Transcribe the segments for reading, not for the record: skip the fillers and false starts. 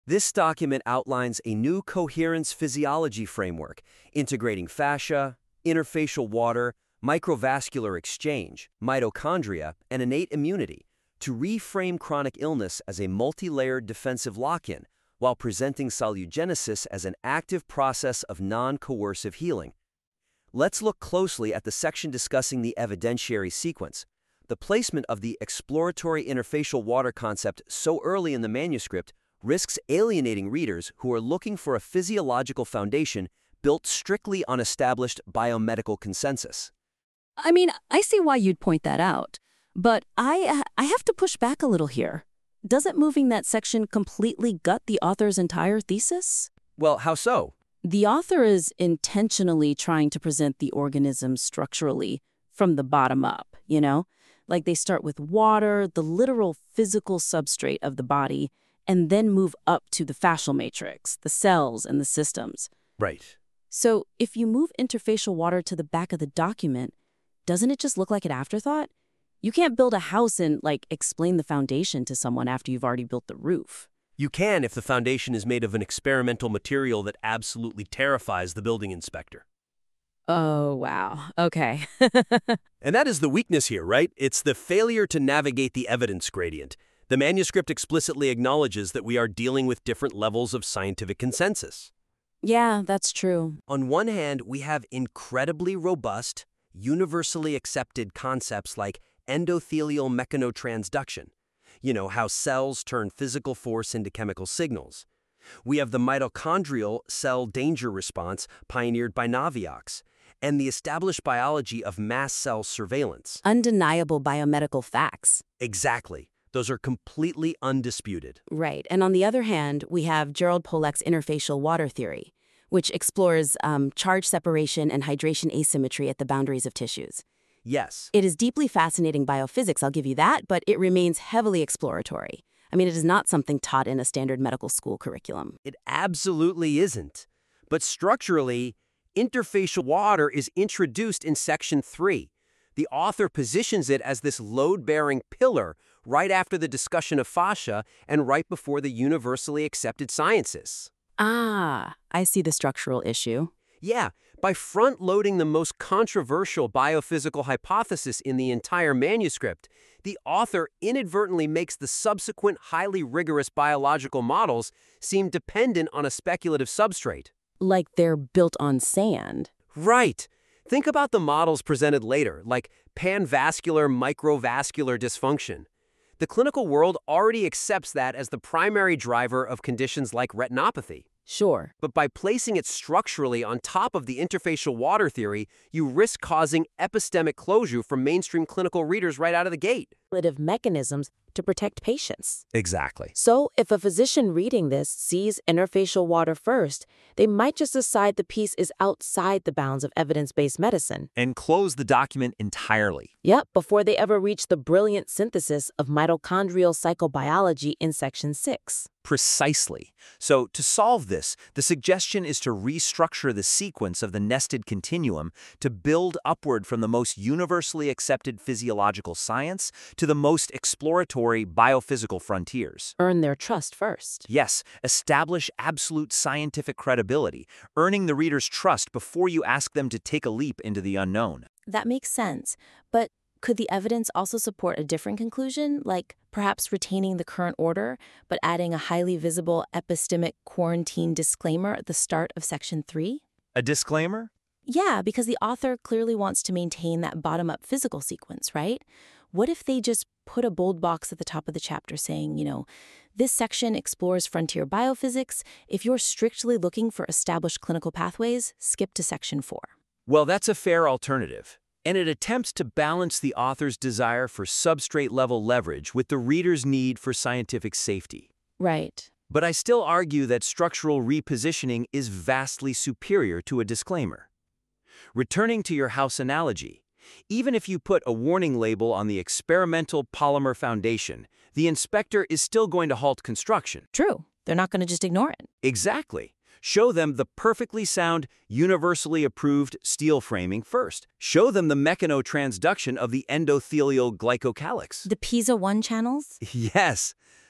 This document outlines a new coherence physiology framework, integrating fascia, interfacial water, microvascular exchange, mitochondria, and innate immunity to reframe chronic illness as a multi-layered defensive lock-in while presenting salugenesis as an active process of non-coercive healing. Let's look closely at the section discussing the evidentiary sequence. The placement of the exploratory interfacial water concept so early in the manuscript risks alienating readers who are looking for a physiological foundation built strictly on established biomedical consensus. I mean, I see why you'd point that out, but I have to push back a little here. Doesn't moving that section completely gut the author's entire thesis? Well, how so? The author is intentionally trying to present the organism structurally from the bottom up, Like they start with water, the literal physical substrate of the body, and then move up to the fascial matrix, the cells and the systems. Right. So if you move interfacial water to the back of the document, doesn't it just look like an afterthought? You can't build a house and, explain the foundation to someone after you've already built the roof. You can if the foundation is made of an experimental material that absolutely terrifies the building inspector. Oh, wow. Okay. And that is the weakness here, right? It's the failure to navigate the evidence gradient. The manuscript explicitly acknowledges that we are dealing with different levels of scientific consensus. Yeah, that's true. On one hand, we have incredibly robust, universally accepted concepts like endothelial mechanotransduction. How cells turn physical force into chemical signals. We have the mitochondrial cell danger response pioneered by Naviaux, and the established biology of mast cell surveillance. Undeniable biomedical facts. Exactly. Those are completely undisputed. Right. And on the other hand, we have Gerald Pollack's interfacial water theory, which explores charge separation and hydration asymmetry at the boundaries of tissues. Yes. It is deeply fascinating biophysics, I'll give you that, but it remains heavily exploratory. I mean, it is not something taught in a standard medical school curriculum. It absolutely isn't. But structurally, interfacial water is introduced in Section 3. The author positions it as this load-bearing pillar right after the discussion of fascia and right before the universally accepted sciences. Ah, I see the structural issue. Yeah, by front-loading the most controversial biophysical hypothesis in the entire manuscript, the author inadvertently makes the subsequent highly rigorous biological models seem dependent on a speculative substrate. Like they're built on sand. Right. Think about the models presented later, like panvascular microvascular dysfunction. The clinical world already accepts that as the primary driver of conditions like retinopathy. Sure. But by placing it structurally on top of the interfacial water theory, you risk causing epistemic closure for mainstream clinical readers right out of the gate. Mechanisms to protect patients. Exactly. So if a physician reading this sees interfacial water first, they might just decide the piece is outside the bounds of evidence-based medicine. And close the document entirely. Yep, before they ever reach the brilliant synthesis of mitochondrial psychobiology in Section 6. Precisely. So to solve this, the suggestion is to restructure the sequence of the nested continuum to build upward from the most universally accepted physiological science to the most exploratory biophysical frontiers. Earn their trust first. Yes, establish absolute scientific credibility, earning the reader's trust before you ask them to take a leap into the unknown. That makes sense, but could the evidence also support a different conclusion, like perhaps retaining the current order, but adding a highly visible epistemic quarantine disclaimer at the start of Section 3? A disclaimer? Yeah, because the author clearly wants to maintain that bottom-up physical sequence, right? What if they just put a bold box at the top of the chapter saying, this section explores frontier biophysics. If you're strictly looking for established clinical pathways, skip to Section 4. Well, that's a fair alternative. And it attempts to balance the author's desire for substrate-level leverage with the reader's need for scientific safety. Right. But I still argue that structural repositioning is vastly superior to a disclaimer. Returning to your house analogy, even if you put a warning label on the experimental polymer foundation, the inspector is still going to halt construction. True. They're not going to just ignore it. Exactly. Show them the perfectly sound, universally approved steel framing first. Show them the mechanotransduction of the endothelial glycocalyx. The PISA 1 channels? Yes.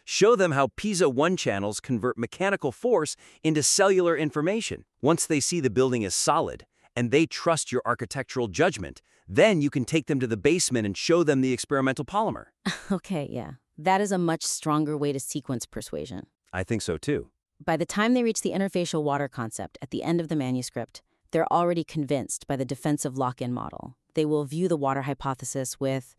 Show them how PISA 1 channels convert mechanical force into cellular information. Once they see the building is solid, and they trust your architectural judgment, then you can take them to the basement and show them the experimental polymer. Okay, yeah. That is a much stronger way to sequence persuasion. I think so too. By the time they reach the interfacial water concept at the end of the manuscript, they're already convinced by the defensive lock-in model. They will view the water hypothesis with,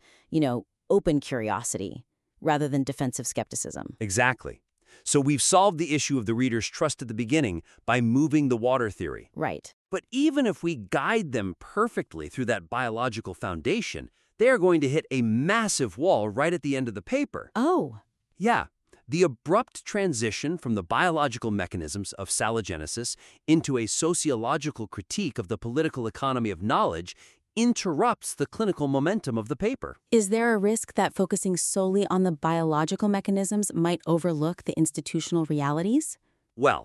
open curiosity rather than defensive skepticism. Exactly. So we've solved the issue of the reader's trust at the beginning by moving the water theory. Right. But even if we guide them perfectly through that biological foundation, they are going to hit a massive wall right at the end of the paper. Oh. Yeah. The abrupt transition from the biological mechanisms of saligenesis into a sociological critique of the political economy of knowledge interrupts the clinical momentum of the paper. Is there a risk that focusing solely on the biological mechanisms might overlook the institutional realities? Well,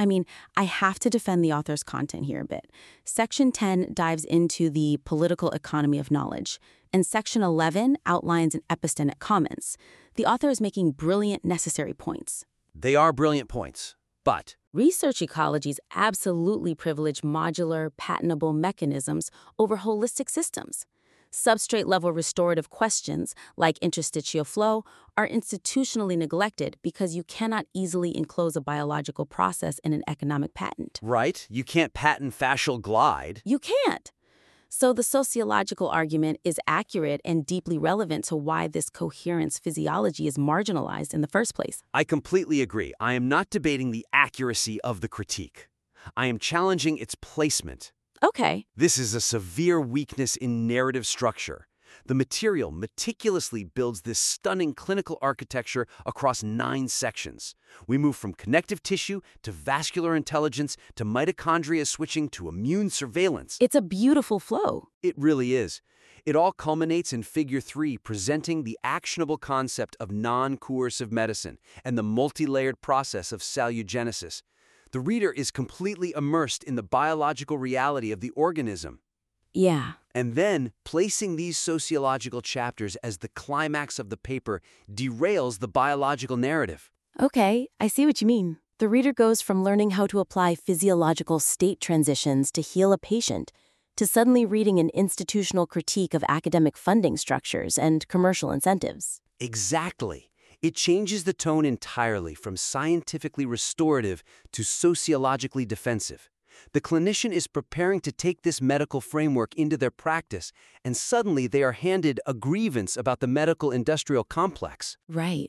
I have to defend the author's content here a bit. Section 10 dives into the political economy of knowledge, and Section 11 outlines an epistemic comments. The author is making brilliant, necessary points. they are brilliant points, but Research ecologies absolutely privilege modular, patentable mechanisms over holistic systems. Substrate-level restorative questions, like interstitial flow, are institutionally neglected because you cannot easily enclose a biological process in an economic patent. right, you can't patent fascial glide. You can't. So the sociological argument is accurate and deeply relevant to why this coherence physiology is marginalized in the first place. I completely agree. I am not debating the accuracy of the critique. I am challenging its placement. Okay. This is a severe weakness in narrative structure. The material meticulously builds this stunning clinical architecture across 9 sections. We move from connective tissue to vascular intelligence to mitochondria switching to immune surveillance. It's a beautiful flow. It really is. It all culminates in Figure 3, presenting the actionable concept of non-coercive medicine and the multi-layered process of salugenesis. The reader is completely immersed in the biological reality of the organism. Yeah. And then, placing these sociological chapters as the climax of the paper derails the biological narrative. Okay, I see what you mean. The reader goes from learning how to apply physiological state transitions to heal a patient to suddenly reading an institutional critique of academic funding structures and commercial incentives. Exactly. It changes the tone entirely from scientifically restorative to sociologically defensive. The clinician is preparing to take this medical framework into their practice, and suddenly they are handed a grievance about the medical-industrial complex. Right.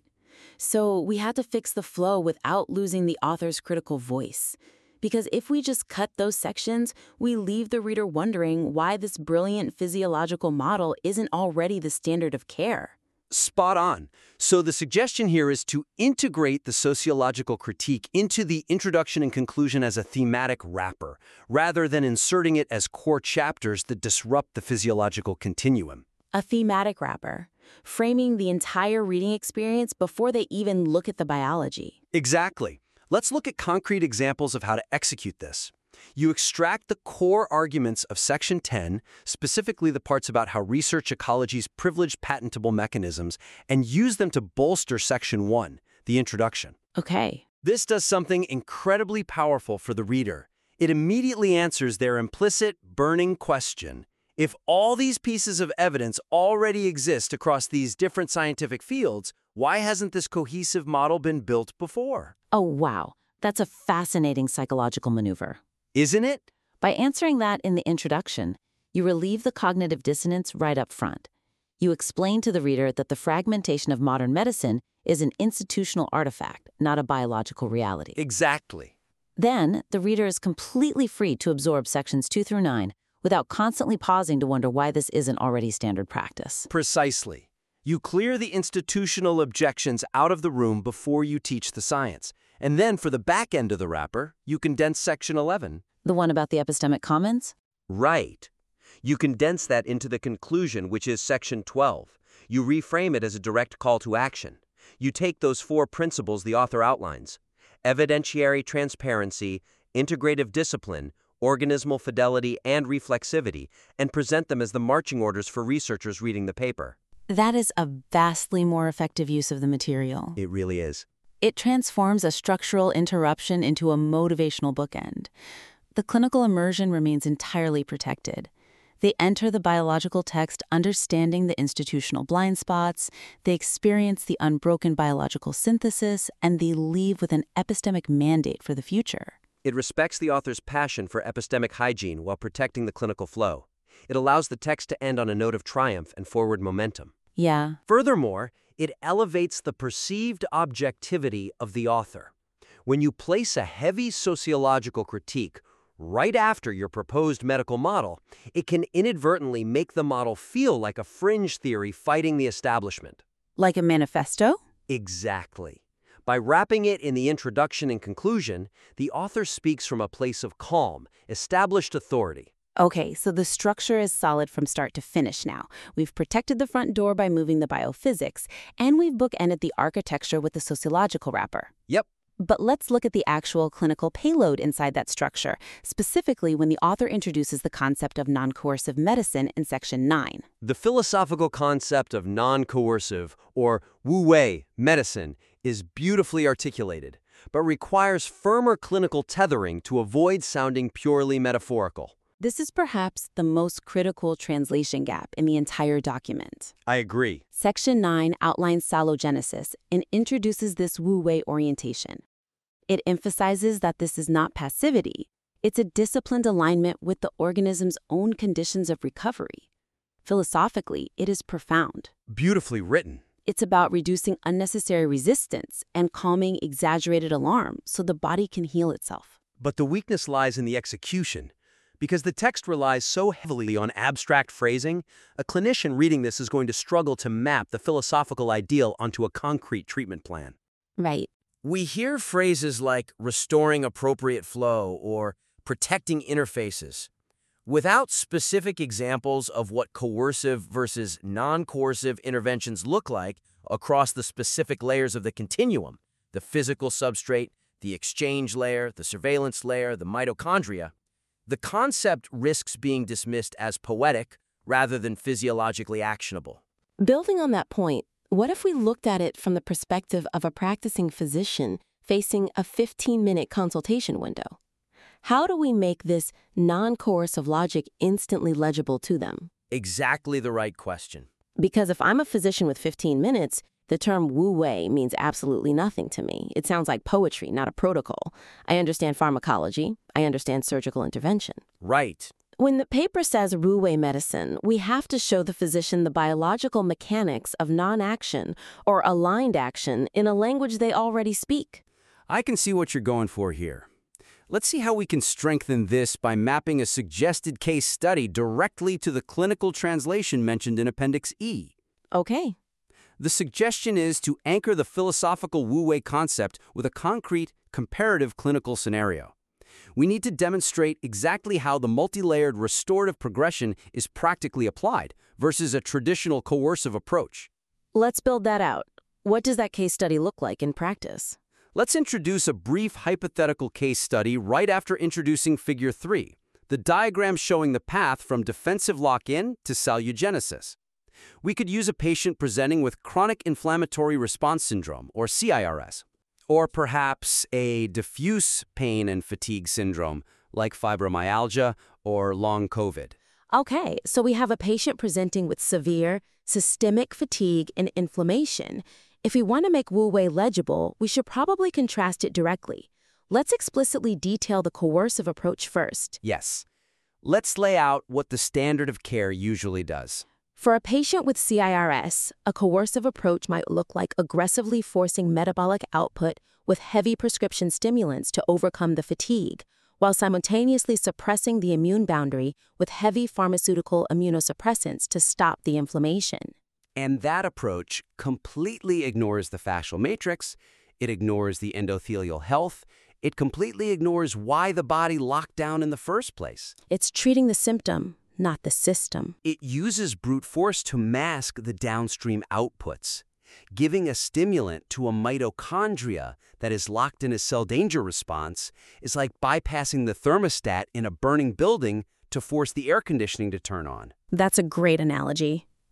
So we had to fix the flow without losing the author's critical voice. Because if we just cut those sections, we leave the reader wondering why this brilliant physiological model isn't already the standard of care. Spot on. So the suggestion here is to integrate the sociological critique into the introduction and conclusion as a thematic wrapper, rather than inserting it as core chapters that disrupt the physiological continuum. A thematic wrapper, framing the entire reading experience before they even look at the biology. Exactly. Let's look at concrete examples of how to execute this. You extract the core arguments of Section 10, specifically the parts about how research ecologies privilege patentable mechanisms, and use them to bolster Section 1, the introduction. Okay. This does something incredibly powerful for the reader. It immediately answers their implicit, burning question. If all these pieces of evidence already exist across these different scientific fields, why hasn't this cohesive model been built before? Oh, wow. That's a fascinating psychological maneuver. Isn't it? By answering that in the introduction, you relieve the cognitive dissonance right up front. You explain to the reader that the fragmentation of modern medicine is an institutional artifact, not a biological reality. Exactly. Then, the reader is completely free to absorb sections 2 through 9 without constantly pausing to wonder why this isn't already standard practice. Precisely. You clear the institutional objections out of the room before you teach the science. And then for the back end of the wrapper, you condense Section 11. The one about the epistemic comments? Right. You condense that into the conclusion, which is Section 12. You reframe it as a direct call to action. You take those 4 principles the author outlines: evidentiary transparency, integrative discipline, organismal fidelity, and reflexivity, and present them as the marching orders for researchers reading the paper. That is a vastly more effective use of the material. It really is. It transforms a structural interruption into a motivational bookend. The clinical immersion remains entirely protected. They enter the biological text understanding the institutional blind spots, they experience the unbroken biological synthesis, and they leave with an epistemic mandate for the future. It respects the author's passion for epistemic hygiene while protecting the clinical flow. It allows the text to end on a note of triumph and forward momentum. Yeah. Furthermore, it elevates the perceived objectivity of the author. When you place a heavy sociological critique right after your proposed medical model, it can inadvertently make the model feel like a fringe theory fighting the establishment. Like a manifesto? Exactly. By wrapping it in the introduction and conclusion, the author speaks from a place of calm, established authority. Okay, so the structure is solid from start to finish now. We've protected the front door by moving the biophysics, and we've bookended the architecture with the sociological wrapper. Yep. But let's look at the actual clinical payload inside that structure, specifically when the author introduces the concept of non-coercive medicine in Section 9. The philosophical concept of non-coercive, or wu-wei, medicine is beautifully articulated, but requires firmer clinical tethering to avoid sounding purely metaphorical. This is perhaps the most critical translation gap in the entire document. I agree. Section 9 outlines salogenesis and introduces this wu-wei orientation. It emphasizes that this is not passivity. It's a disciplined alignment with the organism's own conditions of recovery. Philosophically, it is profound. Beautifully written. It's about reducing unnecessary resistance and calming exaggerated alarm so the body can heal itself. But the weakness lies in the execution. Because the text relies so heavily on abstract phrasing, a clinician reading this is going to struggle to map the philosophical ideal onto a concrete treatment plan. Right. We hear phrases like restoring appropriate flow or protecting interfaces. Without specific examples of what coercive versus non-coercive interventions look like across the specific layers of the continuum, the physical substrate, the exchange layer, the surveillance layer, the mitochondria, the concept risks being dismissed as poetic rather than physiologically actionable. Building on that point, what if we looked at it from the perspective of a practicing physician facing a 15-minute consultation window? How do we make this non-coercive logic instantly legible to them? Exactly the right question. Because if I'm a physician with 15 minutes, the term wu-wei means absolutely nothing to me. It sounds like poetry, not a protocol. I understand pharmacology. I understand surgical intervention. Right. When the paper says wu-wei medicine, we have to show the physician the biological mechanics of non-action or aligned action in a language they already speak. I can see what you're going for here. Let's see how we can strengthen this by mapping a suggested case study directly to the clinical translation mentioned in Appendix E. Okay. The suggestion is to anchor the philosophical wu-wei concept with a concrete, comparative clinical scenario. We need to demonstrate exactly how the multi-layered restorative progression is practically applied versus a traditional coercive approach. Let's build that out. What does that case study look like in practice? Let's introduce a brief hypothetical case study right after introducing Figure 3, the diagram showing the path from defensive lock-in to salugenesis. We could use a patient presenting with chronic inflammatory response syndrome, or CIRS, or perhaps a diffuse pain and fatigue syndrome, like fibromyalgia or long COVID. Okay, so we have a patient presenting with severe systemic fatigue and inflammation. If we want to make wu-wei legible, we should probably contrast it directly. Let's explicitly detail the coercive approach first. Yes. Let's lay out what the standard of care usually does. For a patient with CIRS, a coercive approach might look like aggressively forcing metabolic output with heavy prescription stimulants to overcome the fatigue, while simultaneously suppressing the immune boundary with heavy pharmaceutical immunosuppressants to stop the inflammation. And that approach completely ignores the fascial matrix, it ignores the endothelial health, it completely ignores why the body locked down in the first place. It's treating the symptom, not the system. It uses brute force to mask the downstream outputs. Giving a stimulant to a mitochondria that is locked in a cell danger response is like bypassing the thermostat in a burning building to force the air conditioning to turn on. That's a great analogy.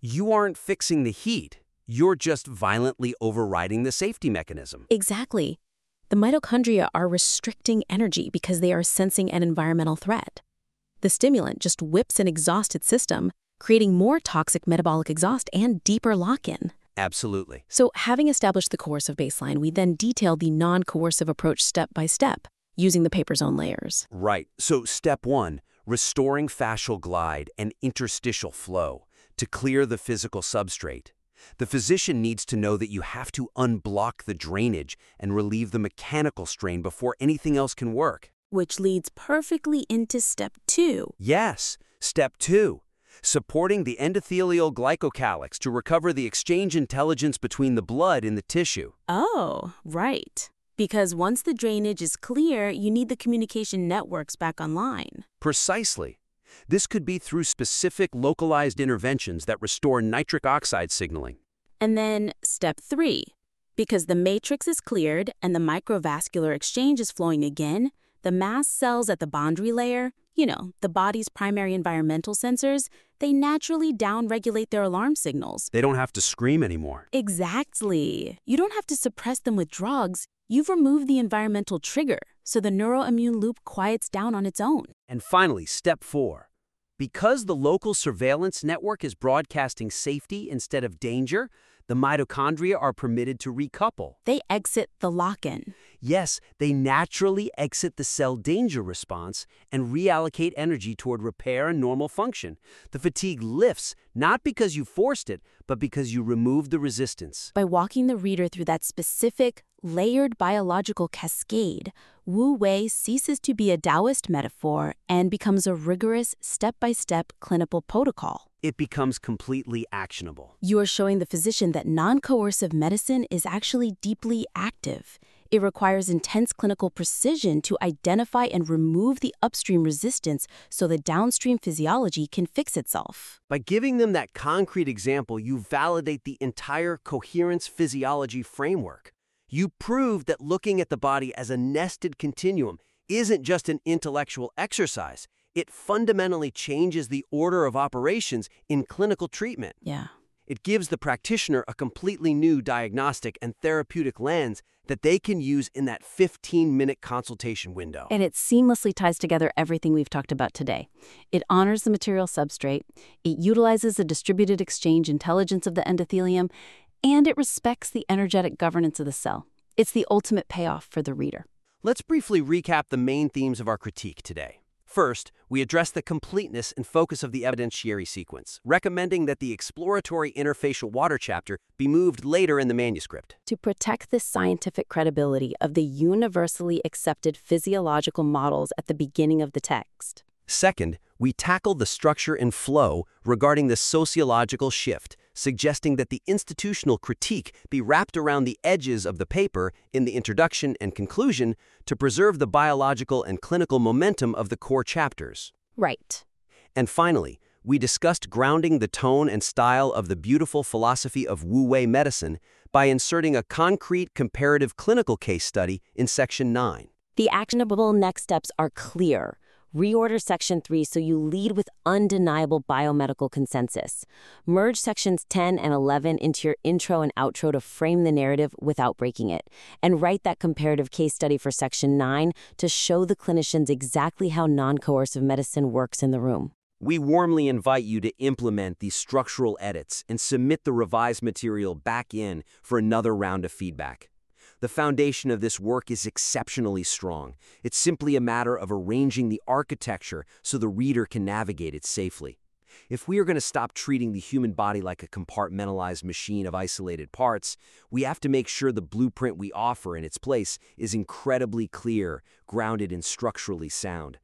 You aren't fixing the heat. You're just violently overriding the safety mechanism. Exactly. The mitochondria are restricting energy because they are sensing an environmental threat. The stimulant just whips an exhausted system, creating more toxic metabolic exhaust and deeper lock-in. Absolutely. So, having established the coercive baseline, we then detail the non-coercive approach step by step, using the paper's own layers. Right. So step 1, restoring fascial glide and interstitial flow to clear the physical substrate. The physician needs to know that you have to unblock the drainage and relieve the mechanical strain before anything else can work. Which leads perfectly into step 2. Yes, step 2, supporting the endothelial glycocalyx to recover the exchange intelligence between the blood and the tissue. Oh, right. Because once the drainage is clear, you need the communication networks back online. Precisely. This could be through specific localized interventions that restore nitric oxide signaling. And then step 3. Because the matrix is cleared and the microvascular exchange is flowing again, the mast cells at the boundary layer, the body's primary environmental sensors, they naturally downregulate their alarm signals. They don't have to scream anymore. Exactly. You don't have to suppress them with drugs. You've removed the environmental trigger, so the neuroimmune loop quiets down on its own. And finally, step 4. Because the local surveillance network is broadcasting safety instead of danger, the mitochondria are permitted to recouple. They exit the lock-in. Yes, they naturally exit the cell danger response and reallocate energy toward repair and normal function. The fatigue lifts, not because you forced it, but because you removed the resistance. By walking the reader through that specific, layered biological cascade, Wu Wei ceases to be a Taoist metaphor and becomes a rigorous, step-by-step clinical protocol. It becomes completely actionable. You are showing the physician that non-coercive medicine is actually deeply active. It requires intense clinical precision to identify and remove the upstream resistance so the downstream physiology can fix itself. By giving them that concrete example, you validate the entire coherence physiology framework. You prove that looking at the body as a nested continuum isn't just an intellectual exercise. It fundamentally changes the order of operations in clinical treatment. Yeah. It gives the practitioner a completely new diagnostic and therapeutic lens that they can use in that 15-minute consultation window. And it seamlessly ties together everything we've talked about today. It honors the material substrate, it utilizes the distributed exchange intelligence of the endothelium, and it respects the energetic governance of the cell. It's the ultimate payoff for the reader. Let's briefly recap the main themes of our critique today. First, we address the completeness and focus of the evidentiary sequence, recommending that the exploratory interfacial water chapter be moved later in the manuscript. To protect the scientific credibility of the universally accepted physiological models at the beginning of the text. Second, we tackle the structure and flow regarding the sociological shift, suggesting that the institutional critique be wrapped around the edges of the paper in the introduction and conclusion to preserve the biological and clinical momentum of the core chapters. Right. And finally, we discussed grounding the tone and style of the beautiful philosophy of Wu Wei medicine by inserting a concrete comparative clinical case study in Section 9. The actionable next steps are clear. Reorder Section 3 so you lead with undeniable biomedical consensus. Merge Sections 10 and 11 into your intro and outro to frame the narrative without breaking it. And write that comparative case study for Section 9 to show the clinicians exactly how non-coercive medicine works in the room. We warmly invite you to implement these structural edits and submit the revised material back in for another round of feedback. The foundation of this work is exceptionally strong. It's simply a matter of arranging the architecture so the reader can navigate it safely. If we are going to stop treating the human body like a compartmentalized machine of isolated parts, we have to make sure the blueprint we offer in its place is incredibly clear, grounded and structurally sound.